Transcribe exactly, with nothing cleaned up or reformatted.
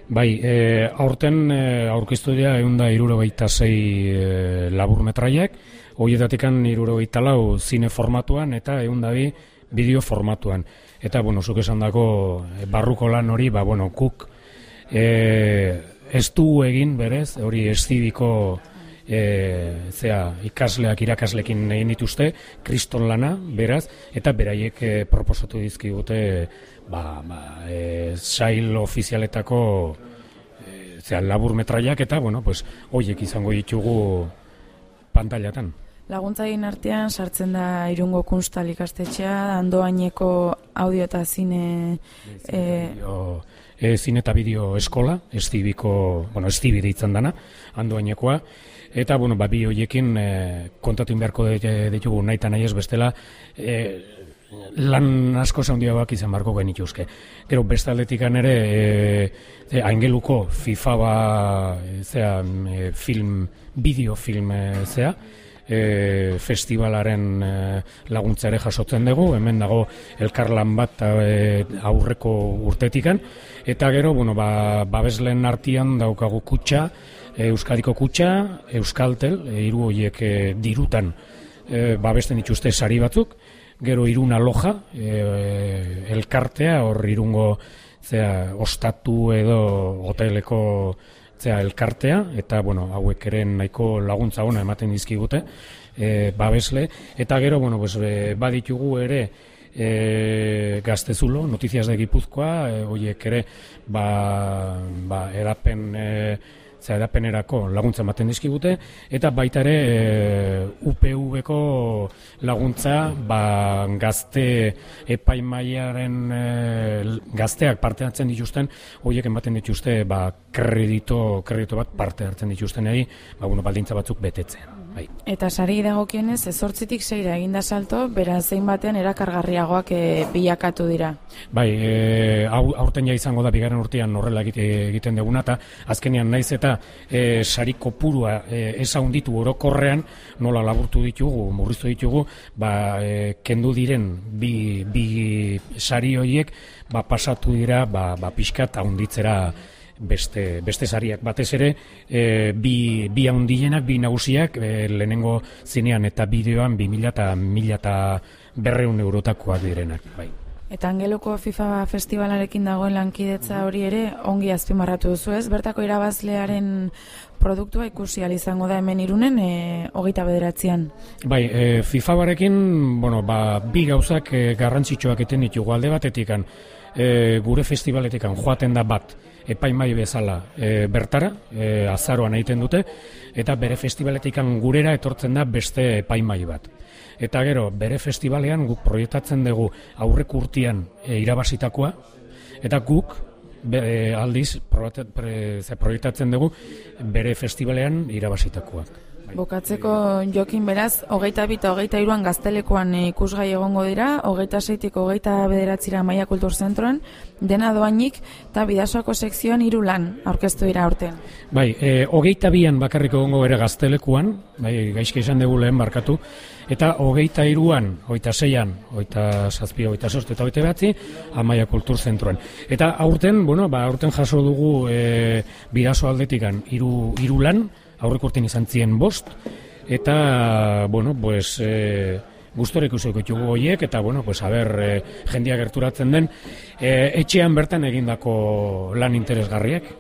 Bai, e, aurten e, aurkeztu dira ehun eta hirurogeita sei e, laburmetraiak, horietatikan hirurogeita lau zine formatuan eta ehun eta bi bideo formatuan. Eta, bueno, zuk esan dako barruko lan hori, ba, bueno, guk e, ez du egin berez, hori estibiko e, zea, ikasleak irakaslekin egin dituzte, kriston lana, beraz, eta beraiek e, proposatu dizkigute ba, ba, e, sail ofizialetako e, zea, laburmetraiak eta, bueno, pues, horiek izango ditugu pantailatan. Laguntzaien artean sartzen da Irungo Kunstal ikastetxea, Andoaineko audio eta zine... E, e, zine eta bideo eskola, estibiko, bueno, estibi deitzen dana, Andoainekoa, eta, bueno, ba, bi horiekin e, kontatu inbeharko ditugu nahi eta nahi ez bestela, e, lan asko zaundiagoak izan barko genituzke. Gero, beste aldetikan ere, e, e, Aingeluko FIFA ba, e, zea, e, film, bideofilm e, zea, E, festivalaren e, laguntza ere jasotzen dugu, hemen dago elkarlan bat e, aurreko urtetikan, eta gero, bueno, ba, babesleen artean daukagu kutxa, e, Euskadiko kutxa, Euskaltel, e, hiru horiek e, dirutan e, babesten dituzte sari batzuk, gero Irun Aloja, e, elkartea, hor Irungo zera, ostatu edo hoteleko zera, elkartea, eta, bueno, hauek ere nahiko laguntza ona ematen dizkigute, e, babesle, eta gero, bueno, pues, e, baditugu ere e, Gaztezulo, Noticias de Gipuzkoa, e, horiek ere, ba, ba, edapen, e, zera, edapenerako laguntza ematen dizkigute, eta baita ere e, U P V-ko laguntza, ba, gazte epaimaiaren e, gazteak parte hartzen dituzten, horiek ematen dituzte, ba, kredito, kredito bat parte hartzen dituztenei, ba, bueno, baldintza batzuk betetzen. Bai. Eta sari dagokienez, ezortzitik seira eginda salto, beraz zein batean erakargarriagoak e, bilakatu dira. Bai, e, hau, aurten ja izango da bigarren urtean horrela egite, egiten duguna, eta azkenean naiz eta e, sari kopurua e, ez haunditu orokorrean, nola laburtu ditugu, murriztu ditugu, ba, e, kendu diren bi, bi sari horiek, ba, pasatu dira, ba, ba, pixkat haunditzera beste, beste sariak batez ere, e, bi, bi haundienak, bi nagusiak, e, lehenengo zinean eta bideoan bi mila eta mila eta berreun eurotakoak direnak. Bai. Eta Angeluko FIFA festivalarekin dagoen lankidetza hori ere ongi azpimarratu duzu ez? Bertako irabazlearen produktua ikusi ahal izango da hemen Irunen e, hogeita bederatzean. Bai, e, FIFA barekin, bueno, ba, bi gauzak e, garrantzitsuak eten ditugu alde batetikan, e, gure festivaletikan joaten da bat, epaimai bezala e, bertara, e, azaroan egiten dute, eta bere festivaletikan gurera etortzen da beste epaimai bat. Eta gero, bere festivalean guk proiektatzen dugu aurrek urtean e, irabazitakoa, eta guk be, e, aldiz proiektatzen dugu bere festivalean irabazitakoak. Bukatzeko Jokin beraz, hogeita bi eta hogeita hiruan Gaztelekoan ikusgai egongo dira, hogeita seitik hogeita bederatzira Maia Kultur Zentroan, dena doainik eta Bidasoako sekzioan hiru lan aurkeztu dira aurten. Bai, e, hogeita bian bakarrik egongo ere Gaztelekuan, bai, gaizki esan dugu lehen barkatu, eta hogeita hiruan, hogeita seian, hogeita zazpi, hogeita zortzi eta hogeita behatzi, Maia Kultur Zentroan. Eta aurten, bueno, ba, aurten jaso dugu e, Bidaso aldetikan hiru hiru lan, aurreko urtean izan zien bost, eta, bueno, pues, e, gustora ikusiko ditugu horiek, eta, bueno, pues, haber, e, jendia gerturatzen den, e, etxean bertan egindako lan interesgarriak.